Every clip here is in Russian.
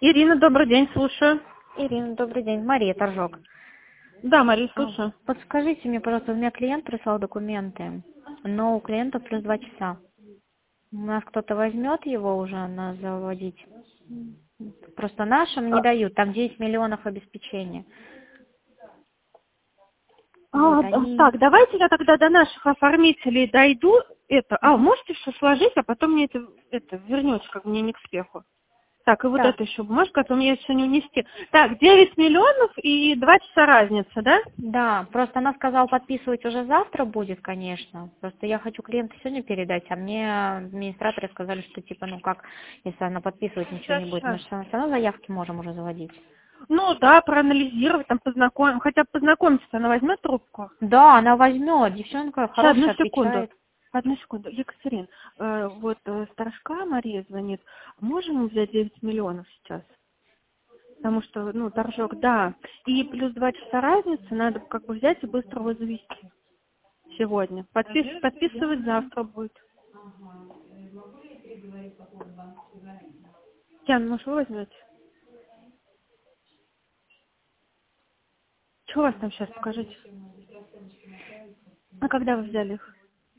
Ирина, добрый день, слушаю. Ирина, добрый день. Мария, торжок. Да, Мария, слушаю. Подскажите мне, пожалуйста, у меня клиент прислал документы, но у клиента плюс 2 часа. У нас кто-то возьмет его уже на заводить? Просто нашим не дают, там 10 миллионов обеспечения. Вот они... Так, давайте я тогда до наших оформителей дойду. Можете все сложить, а потом мне это вернете, как мне не к спеху. Так, и вот Да. это еще бумажка, а то мне все не унести. Так, 9 миллионов и 2 часа разница, да? Да, просто она сказала, подписывать уже завтра будет, конечно. Просто я хочу клиенту сегодня передать, а мне администраторы сказали, что типа, ну как, если она подписывать ничего не будет, мы же все равно заявки можем уже заводить. Ну да, проанализировать, там хотя бы познакомиться, она возьмет трубку. Да, она возьмет, девчонка Сейчас, хорошая, одну секунду. отвечает. Одну секунду. Екатерин, сторожка Мария звонит. Можем взять 9 миллионов сейчас? Потому что, торжок, да. И плюс 2 часа разницы надо как бы взять и быстро его завести сегодня. Подписывать завтра будет. Ян, может, вы возьмете? Что у вас там сейчас, покажите? А когда вы взяли их?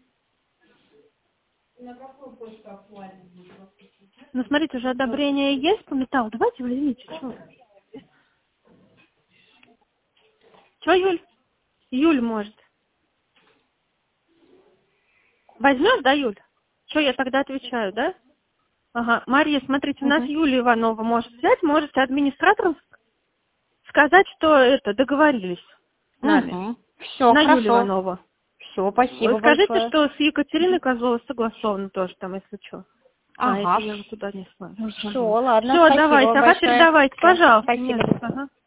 Ну, смотрите, уже одобрение есть по металлу. Давайте возьмите. Чего, Юль? Юль может. Возьмешь, да, Юль? Что, я тогда отвечаю, да? Ага. Мария, смотрите, у нас Юлия Иванова может взять, можете администраторам сказать, что договорились с нами. Все, На Юлию хорошо. Иванову. Все, спасибо Скажите, большое. что с Екатериной Козловой согласовано тоже там, если что. Ага. Это я туда не знаю. Все, ладно, Все, спасибо давайте. вам Ага, большое. передавайте, Всё, пожалуйста. спасибо. Ага.